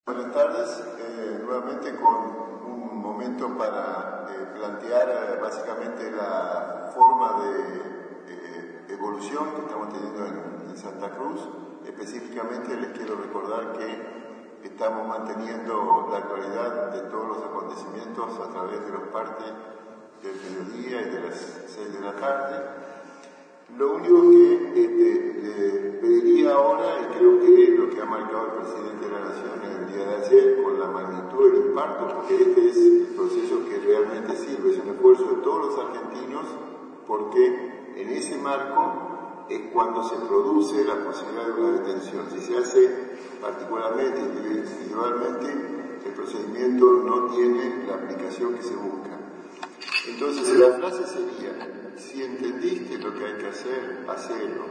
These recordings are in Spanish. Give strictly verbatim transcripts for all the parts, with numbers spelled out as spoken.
Buenas tardes, eh, nuevamente con un momento para eh, plantear eh, básicamente la forma de eh, evolución que estamos teniendo en, en Santa Cruz. Específicamente les quiero recordar que estamos manteniendo la actualidad de todos los acontecimientos a través de los partes del mediodía y de las seis de la tarde. Lo único que este, le pediría ahora, y creo que es lo que ha marcado el presidente de la Nación en el día de ayer, con la magnitud del impacto, porque este es el proceso que realmente sirve, es un esfuerzo de todos los argentinos, porque en ese marco es cuando se produce la posibilidad de una detención. Si se hace particularmente, individualmente, el procedimiento no tiene la aplicación que se busca. Entonces, la frase sería: si entendiste lo que hay que hacer, hacelo.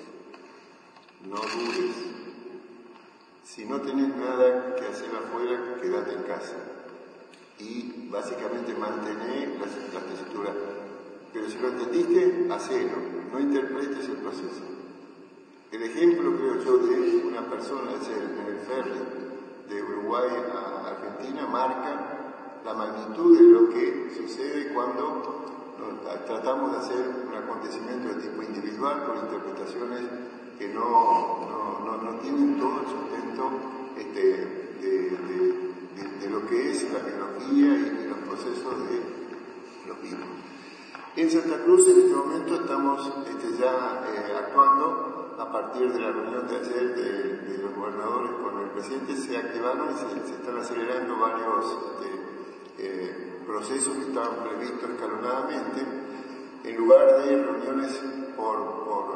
No dudes. Si no tenés nada que hacer afuera, quédate en casa. Y básicamente mantener la, la tesitura. Pero si lo entendiste, hacelo. No interpretes el proceso. El ejemplo, creo yo, de una persona es el, en el ferry de Uruguay a Argentina marca la magnitud de lo que sucede cuando tratamos de hacer un acontecimiento de tipo individual con interpretaciones que no, no, no, no tienen todo el sustento este, de, de, de, de lo que es la biología y los procesos de los virus. En Santa Cruz en este momento estamos este, ya eh, actuando a partir de la reunión de ayer de, de los gobernadores con el presidente. Se activaron y se, se están acelerando varios este, eh, procesos que estaban previstos escalonadamente, en lugar de reuniones por, por,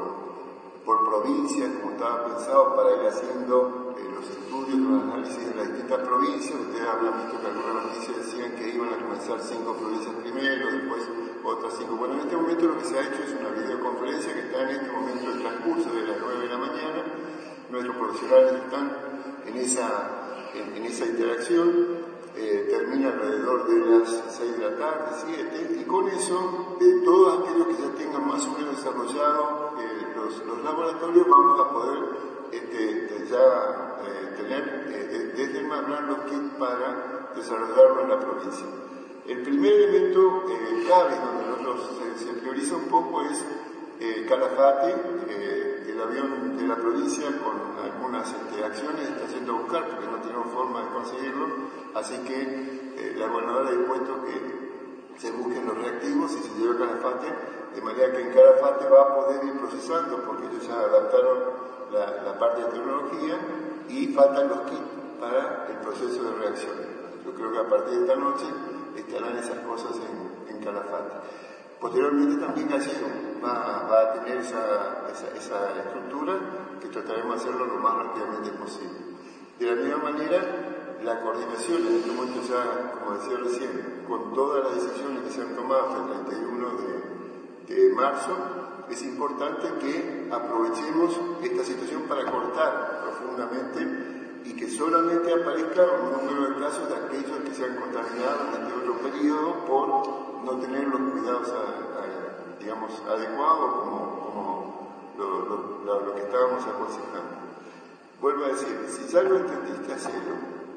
por provincias, como estaba pensado, para ir haciendo eh, los estudios, los análisis de las distintas provincias. Ustedes habrán visto que algunas noticias decían que iban a comenzar cinco provincias primero, después otras cinco. Bueno, en este momento lo que se ha hecho es una videoconferencia que está en este momento en transcurso de las nueve de la mañana. Nuestros profesionales están en esa, en, en esa interacción. Eh, termina alrededor de las seis de la tarde, siete, y con eso, eh, todos aquellos que ya tengan más o menos desarrollado eh, los, los laboratorios, vamos a poder este, ya eh, tener eh, desde el Marlán los kits para desarrollarlo en la provincia. El primer elemento eh, clave donde nosotros se, se prioriza un poco es eh, Calafate. eh, el avión de la provincia con algunas este, acciones está yendo a buscar porque no tenemos forma de conseguirlo, así que eh, la gobernadora ha dispuesto que se busquen los reactivos y se lleve a Calafate, de manera que en Calafate va a poder ir procesando, porque ellos ya adaptaron la, la parte de tecnología y faltan los kits para el proceso de reacción. Yo creo que a partir de esta noche estarán esas cosas en, en Calafate. Posteriormente también Gallego va, va a tener esa, esa, esa estructura que trataremos de hacerlo lo más rápidamente posible. De la misma manera, la coordinación en este momento ya, como decía recién, con todas las decisiones que se han tomado hasta el treinta y uno de, de marzo, es importante que aprovechemos esta situación para cortar profundamente y que solamente aparezca un número de casos de aquellos que se han contaminado en este otro periodo por no tener los cuidados a, a, digamos, adecuados como, como lo, lo, lo, lo que estábamos aconsejando. Vuelvo a decir, si ya lo entendiste, hacelo.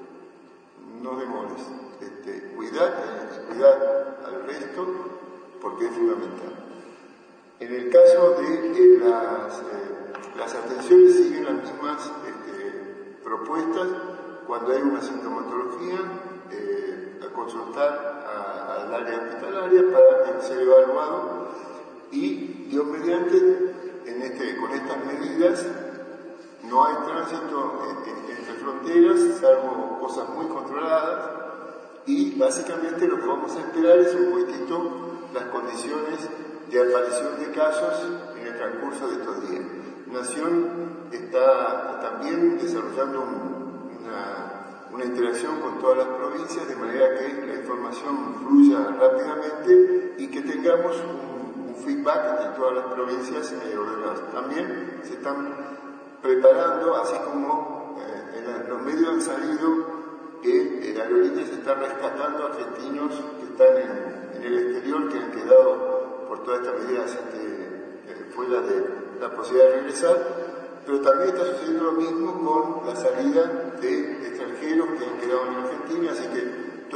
No demores. Este, cuidate y cuidar al resto porque es fundamental. En el caso de eh, las, eh, las atenciones siguen las mismas este, propuestas. Cuando hay una sintomatología, eh, a consultar a, al área hospitalaria para ser evaluado y, Dios mediante, en este, con estas medidas no hay tránsito entre fronteras, salvo cosas muy controladas, y básicamente lo que vamos a esperar es un poquitito las condiciones de aparición de casos en el transcurso de estos días. Nación está también desarrollando un, una, una interacción con todas las provincias, de manera que la información fluya rápidamente y que tengamos un, un feedback entre todas las provincias eh, ordenadas. También se están preparando, así como eh, en los medios han salido que eh, la aerolínea se está rescatando a argentinos que están en, en el exterior, que han quedado por todas estas medidas este, fuera de la posibilidad de regresar, pero también está sucediendo lo mismo con la salida de extranjeros que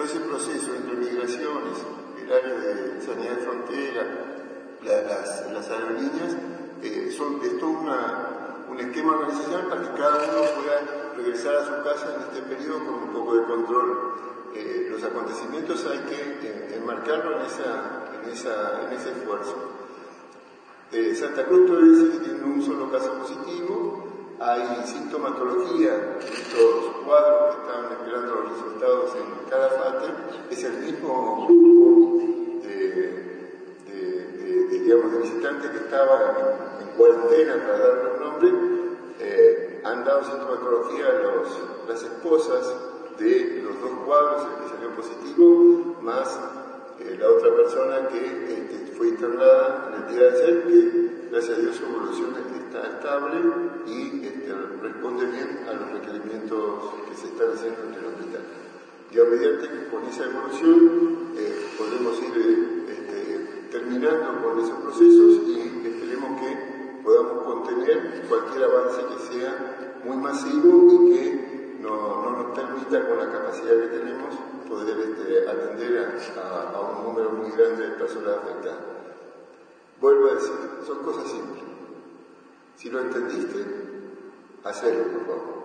ese proceso entre migraciones, el área de sanidad de frontera, la, las, las aerolíneas, eh, son, es todo una, un esquema organizacional para que cada uno pueda regresar a su casa en este periodo con un poco de control. Eh, los acontecimientos hay que eh, enmarcarlo en, esa, en, esa, en ese esfuerzo. Eh, Santa Cruz todavía sigue teniendo un solo caso positivo. Hay sintomatología en estos cuadros que están esperando los resultados en cada FATE. Es el mismo grupo de, de, de, de, digamos, de visitantes que estaban en, en cuarentena, para darle un nombre. Eh, han dado sintomatología a los, las esposas de los dos cuadros, el que salió positivo, más eh, la otra persona que este, fue internada en el día de ayer, que gracias a Dios su evolución está estable y este, responde bien a los requerimientos que se están haciendo en el hospital. Y a medida que con esa evolución eh, podemos ir eh, este, terminando con esos procesos y esperemos que podamos contener cualquier avance que sea muy masivo y que no, no nos permita, con la capacidad que tenemos, poder este, atender a, a, a un número muy grande de personas afectadas. Vuelvo a decir, son cosas simples. Si lo entendiste, hacelo, por favor.